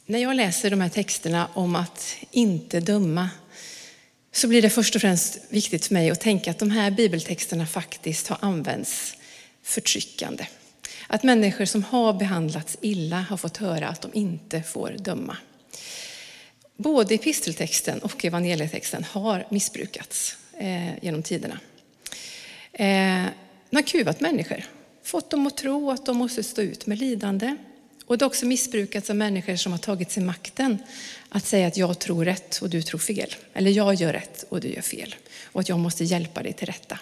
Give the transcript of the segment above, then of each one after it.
När jag läser de här texterna om att inte döma så blir det först och främst viktigt för mig att tänka att de här bibeltexterna faktiskt har använts förtryckande. Att människor som har behandlats illa har fått höra att de inte får döma. Både episteltexten och evangelietexten har missbrukats genom tiderna. Man har kuvat människor, fått dem att tro att de måste stå ut med lidande. Och det har också missbrukats av människor som har tagit sig makten att säga att jag tror rätt och du tror fel. Eller jag gör rätt och du gör fel. Och att jag måste hjälpa dig till rätta.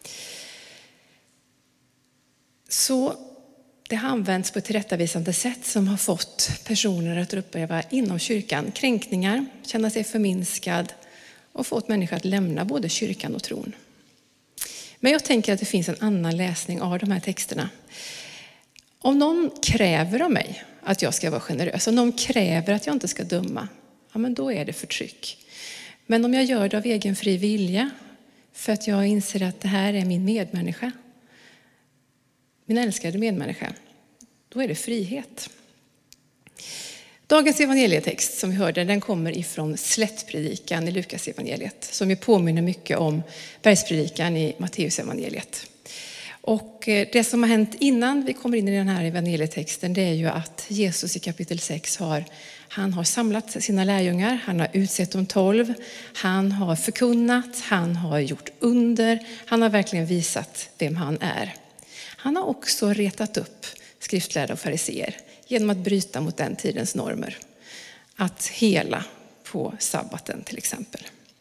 Så det har använts på ett tillrättavisande sätt som har fått personer att uppleva inom kyrkan kränkningar, känna sig förminskad och fått människor att lämna både kyrkan och tron. Men jag tänker att det finns en annan läsning av de här texterna. Om någon kräver av mig att jag ska vara generös, om någon kräver att jag inte ska döma, ja, men då är det förtryck. Men om jag gör det av egen fri vilja, för att jag inser att det här är min medmänniska, min älskade medmänniska, då är det frihet. Dagens evangelietext som vi hörde, den kommer ifrån slättpredikan i Lukas evangeliet, som ju påminner mycket om bergspredikan i Matteus evangeliet. Och det som har hänt innan vi kommer in i den här evangelietexten, det är ju att Jesus i kapitel 6 han har samlat sina lärjungar, han har utsett de 12, han har förkunnat, han har gjort under, han har verkligen visat vem han är. Han har också retat upp skriftlärda och fariseer genom att bryta mot den tidens normer. Att hela på sabbaten till exempel.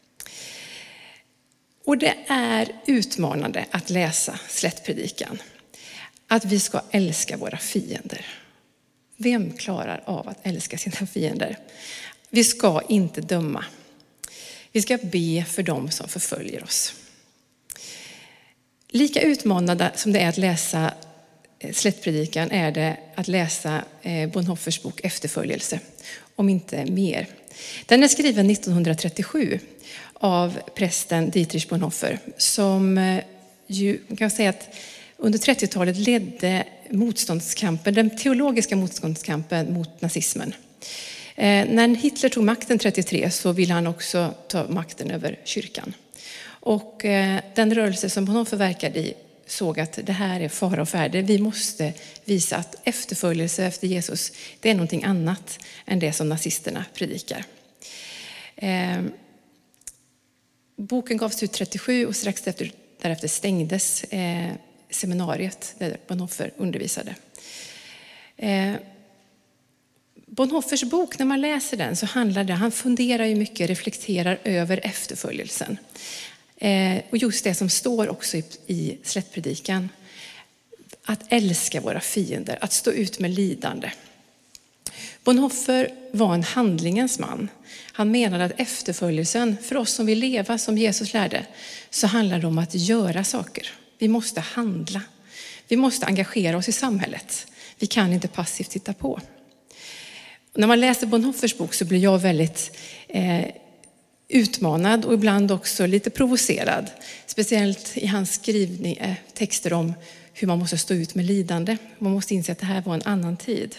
Och det är utmanande att läsa slättpredikan. Att vi ska älska våra fiender. Vem klarar av att älska sina fiender? Vi ska inte döma. Vi ska be för dem som förföljer oss. Lika utmanande som det är att läsa slättpredikan är det att läsa Bonhoeffers bok Efterföljelse, om inte mer. Den är skriven 1937 av prästen Dietrich Bonhoeffer, som ju kan säga att under 30-talet ledde motståndskampen, den teologiska motståndskampen mot nazismen. När Hitler tog makten 1933 så ville han också ta makten över kyrkan. Och den rörelse som Bonhoeffer verkade i såg att det här är fara och färde. Vi måste visa att efterföljelse efter Jesus, det är någonting annat än det som nazisterna predikar. Boken gavs ut 1937 och strax därefter stängdes seminariet där Bonhoeffer undervisade. Bonhoeffers bok, när man läser den så handlar det, han funderar ju mycket, reflekterar över efterföljelsen. Och just det som står också i slättpredikan. Att älska våra fiender, att stå ut med lidande. Bonhoeffer var en handlingens man. Han menade att efterföljelsen för oss som vill leva som Jesus lärde, så handlar det om att göra saker. Vi måste handla. Vi måste engagera oss i samhället. Vi kan inte passivt titta på. När man läser Bonhoeffers bok så blir jag väldigt utmanad och ibland också lite provocerad. Speciellt i hans skrivning, texter om hur man måste stå ut med lidande. Man måste inse att det här var en annan tid.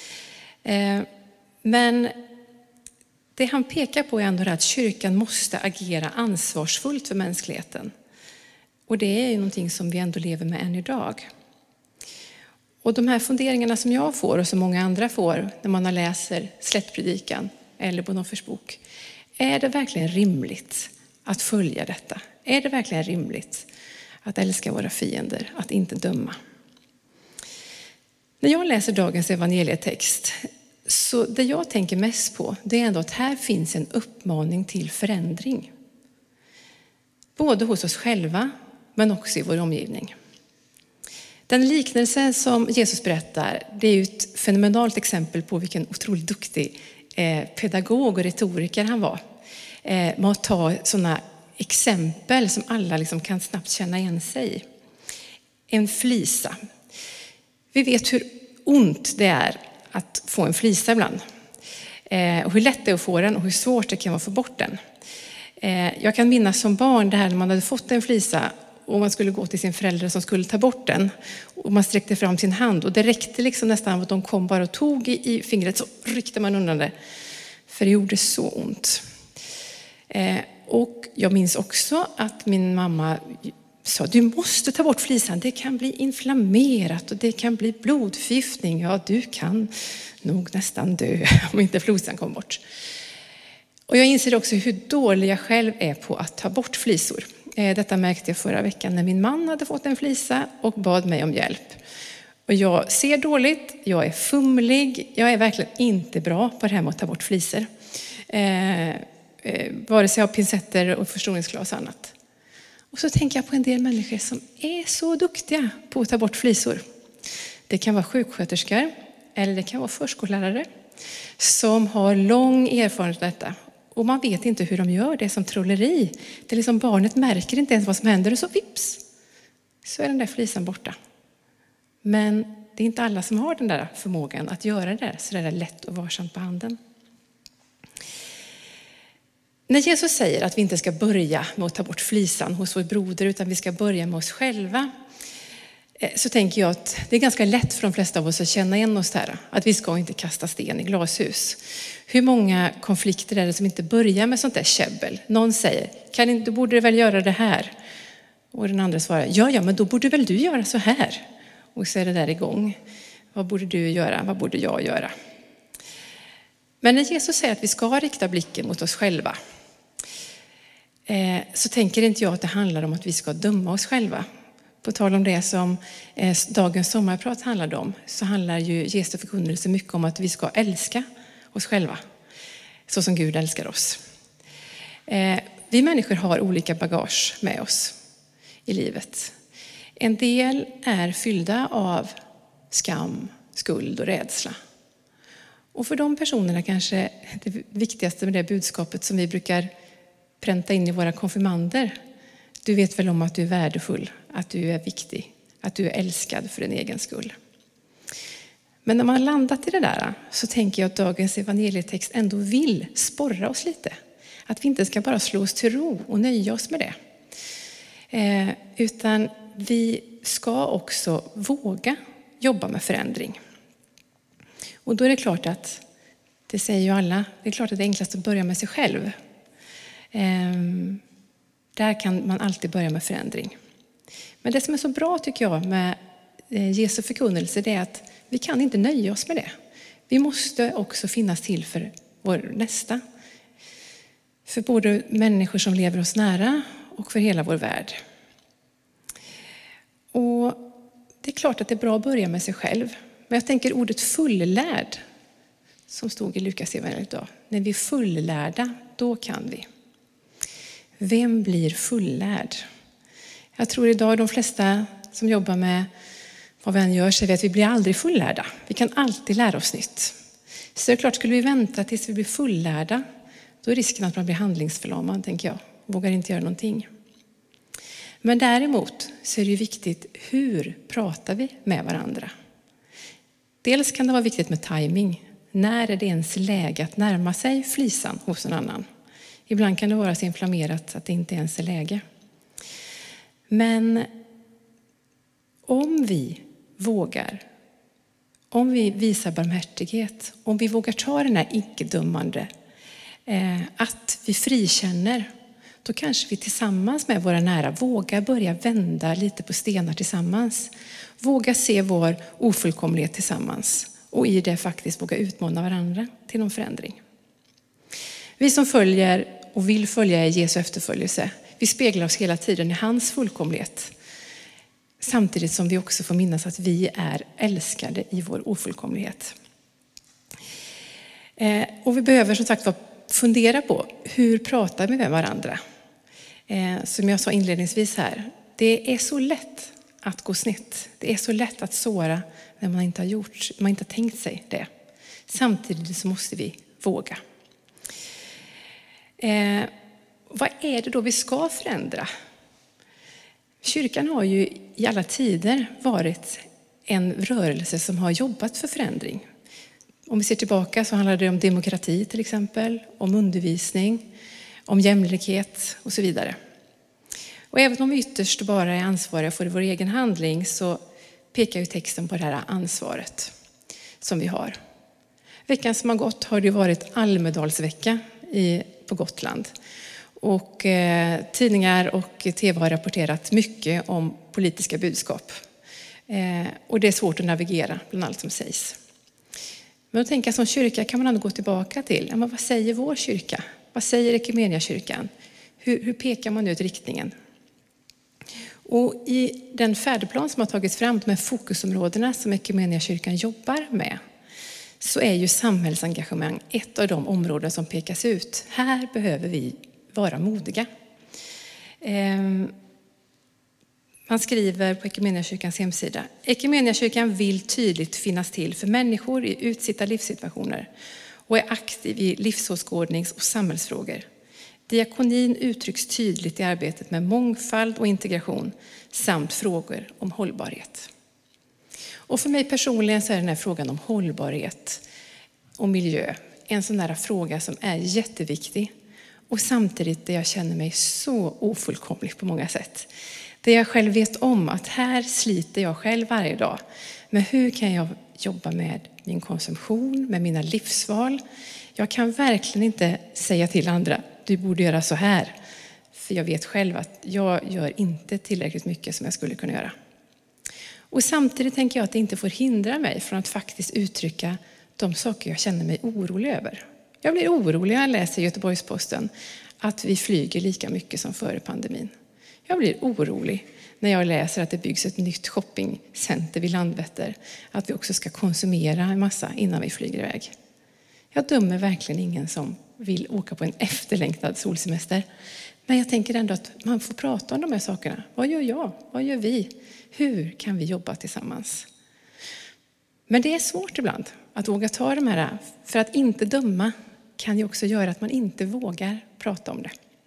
Men det han pekar på är ändå att kyrkan måste agera ansvarsfullt för mänskligheten. Och det är ju någonting som vi ändå lever med än idag. Och de här funderingarna som jag får och som många andra får när man läser slättpredikan eller Bonhoeffers bok. Är det verkligen rimligt att följa detta? Är det verkligen rimligt att älska våra fiender, att inte döma? När jag läser dagens evangelietext så det jag tänker mest på det är ändå att här finns en uppmaning till förändring. Både hos oss själva men också i vår omgivning. Den liknelse som Jesus berättar, det är ju ett fenomenalt exempel på vilken otroligt duktig pedagog och retoriker han var. Med att ta sådana exempel som alla liksom kan snabbt känna igen sig i. En flisa. Vi vet hur ont det är att få en flisa ibland. Och hur lätt det är att få den och hur svårt det kan vara att få bort den. Jag kan minnas som barn det här när man hade fått en flisa och man skulle gå till sin förälder som skulle ta bort den. Och man sträckte fram sin hand och det räckte liksom nästan att de kom bara och tog i fingret, så ryckte man undan det. För det gjorde så ont. Och jag minns också att min mamma sa, du måste ta bort flisan, det kan bli inflammerat och det kan bli blodförgiftning. Ja, du kan nog nästan dö om inte flisan kommer bort. Och jag inser också hur dålig jag själv är på att ta bort flisor. Detta märkte jag förra veckan när min man hade fått en flisa och bad mig om hjälp. Och jag ser dåligt, jag är fumlig, jag är verkligen inte bra på det här med att ta bort flisor. Vare sig jag har pincetter och förstoringsglas och annat. Och så tänker jag på en del människor som är så duktiga på att ta bort flisor. Det kan vara sjuksköterskor eller det kan vara förskollärare som har lång erfarenhet av detta. Och man vet inte hur de gör det som trolleri. Det är liksom barnet märker inte ens vad som händer och så vips så är den där flisan borta. Men det är inte alla som har den där förmågan att göra det där så där lätt och varsamt på handen. När Jesus säger att vi inte ska börja med att ta bort flisan hos vår broder utan vi ska börja med oss själva, så tänker jag att det är ganska lätt för de flesta av oss att känna igen oss där. Att vi ska inte kasta sten i glashus. Hur många konflikter är det som inte börjar med sånt där käbbel? Någon säger, då borde du väl göra det här? Och den andra svarar, ja men då borde väl du göra så här? Och så är det där igång. Vad borde du göra? Vad borde jag göra? Men när Jesus säger att vi ska rikta blicken mot oss själva, så tänker inte jag att det handlar om att vi ska döma oss själva. På tal om det som dagens sommarprat handlade om, så handlar ju Jesu förkunnelse mycket om att vi ska älska oss själva, så som Gud älskar oss. Vi människor har olika bagage med oss i livet. En del är fyllda av skam, skuld och rädsla. Och för de personerna kanske det viktigaste med det budskapet som vi brukar pränta in i våra konfirmander. Du vet väl om att du är värdefull, att du är viktig, att du är älskad för din egen skull. Men när man har landat i det där så tänker jag att dagens evangelietext ändå vill sporra oss lite. Att vi inte ska bara slå oss till ro och nöja oss med det. Utan vi ska också våga jobba med förändring. Och då är det klart att, det säger ju alla, det är klart att det är enklast att börja med sig själv. Där kan man alltid börja med förändring. Men det som är så bra tycker jag med Jesu förkunnelse, det är att vi kan inte nöja oss med det. Vi måste också finnas till för vår nästa. För både människor som lever oss nära och för hela vår värld. Och det är klart att det är bra att börja med sig själv. Men jag tänker ordet fullärd som stod i Lukas evangeliet idag. När vi är fullärda, då kan vi. Vem blir fullärd? Jag tror idag de flesta som jobbar med vad vi än gör säger att vi blir aldrig fullärda. Vi kan alltid lära oss nytt. Så det är klart, skulle vi vänta tills vi blir fullärda, då är risken att man blir handlingsförlamad, tänker jag. Vågar inte göra någonting. Men däremot så är det ju viktigt, hur pratar vi med varandra? Dels kan det vara viktigt med timing. När är det ens läge att närma sig flisan hos en annan? Ibland kan det vara så inflammerat att det inte ens är läge. Men om vi vågar, om vi visar barmhärtighet, om vi vågar ta den här icke-dömande, att vi frikänner, då kanske vi tillsammans med våra nära vågar börja vända lite på stenar tillsammans. Våga se vår ofullkomlighet tillsammans och i det faktiskt våga utmana varandra till någon förändring. Vi som följer och vill följa Jesu efterföljelse, vi speglar oss hela tiden i hans fullkomlighet. Samtidigt som vi också får minnas att vi är älskade i vår ofullkomlighet. Och vi behöver som sagt fundera på hur pratar vi med varandra. Som jag sa inledningsvis här, det är så lätt att gå snett. Det är så lätt att såra när man inte har tänkt sig det. Samtidigt så måste vi våga. Vad är det då vi ska förändra? Kyrkan har ju i alla tider varit en rörelse som har jobbat för förändring. Om vi ser tillbaka så handlar det om demokrati till exempel, om undervisning, om jämlikhet och så vidare. Och även om vi ytterst bara är ansvariga för vår egen handling så pekar ju texten på det här ansvaret som vi har. Veckan som har gått har det varit Almedalsvecka på Gotland. Och tidningar och tv har rapporterat mycket om politiska budskap. Och det är svårt att navigera bland allt som sägs. Men att tänka som kyrka kan man ändå gå tillbaka till. Men vad säger vår kyrka? Vad säger Equmeniakyrkan? Hur pekar man ut riktningen? Och i den färdplan som har tagits fram, de här fokusområdena som Equmeniakyrkan jobbar med, så är ju samhällsengagemang ett av de områden som pekas ut. Här behöver vi vara modiga. Man skriver på Equmeniakyrkans hemsida: Equmeniakyrkan vill tydligt finnas till för människor i utsatta livssituationer och är aktiv i livsåskådnings- och samhällsfrågor. Diakonin uttrycks tydligt i arbetet med mångfald och integration samt frågor om hållbarhet. Och för mig personligen så är den här frågan om hållbarhet och miljö en sån där fråga som är jätteviktig. Och samtidigt där jag känner mig så ofullkomlig på många sätt. Där jag själv vet om att här sliter jag själv varje dag. Men hur kan jag jobba med min konsumtion, med mina livsval? Jag kan verkligen inte säga till andra, du borde göra så här. För jag vet själv att jag gör inte tillräckligt mycket som jag skulle kunna göra. Och samtidigt tänker jag att det inte får hindra mig från att faktiskt uttrycka de saker jag känner mig orolig över. Jag blir orolig när jag läser i Göteborgs-Posten att vi flyger lika mycket som före pandemin. Jag blir orolig när jag läser att det byggs ett nytt shoppingcenter vid Landvetter. Att vi också ska konsumera en massa innan vi flyger iväg. Jag dömer verkligen ingen som vill åka på en efterlängtad solsemester. Men jag tänker ändå att man får prata om de här sakerna. Vad gör jag? Vad gör vi? Hur kan vi jobba tillsammans? Men det är svårt ibland att våga ta de här. För att inte döma kan ju också göra att man inte vågar prata om det.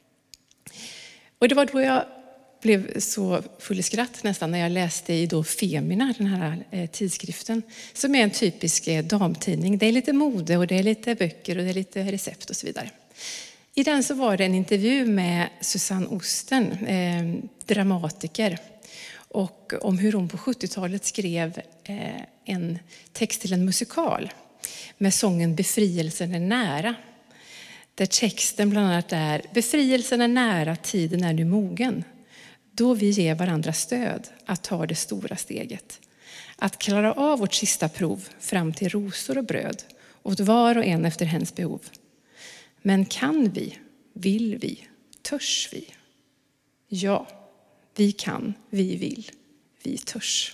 Och det var då jag blev så full i skratt nästan när jag läste i då Femina, den här tidskriften, som är en typisk damtidning. Det är lite mode och det är lite böcker och det är lite recept och så vidare. I den så var det en intervju med Susanne Osten, dramatiker, och om hur hon på 70-talet skrev en text till en musikal med sången Befrielsen är nära. Där texten bland annat är: befrielsen är nära, tiden är nu mogen. Då vi ger varandra stöd att ta det stora steget. Att klara av vårt sista prov fram till rosor och bröd åt var och en efter hens behov. Men kan vi? Vill vi? Törs vi? Ja, vi kan, vi vill, vi törs.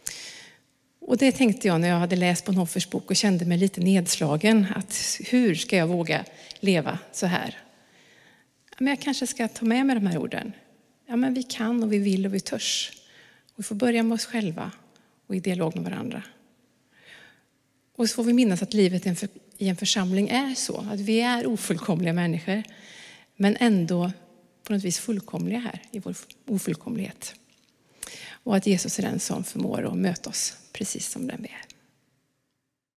Och det tänkte jag när jag hade läst Bonhoeffers bok och kände mig lite nedslagen. Att hur ska jag våga leva så här? Men jag kanske ska ta med mig de här orden. Ja, men vi kan och vi vill och vi törs. Och vi får börja med oss själva och i dialog med varandra. Och så får vi minnas att livet i en församling är så. Att vi är ofullkomliga människor. Men ändå på något vis fullkomliga här i vår ofullkomlighet. Och att Jesus är den som förmår att möta oss precis som den vi är.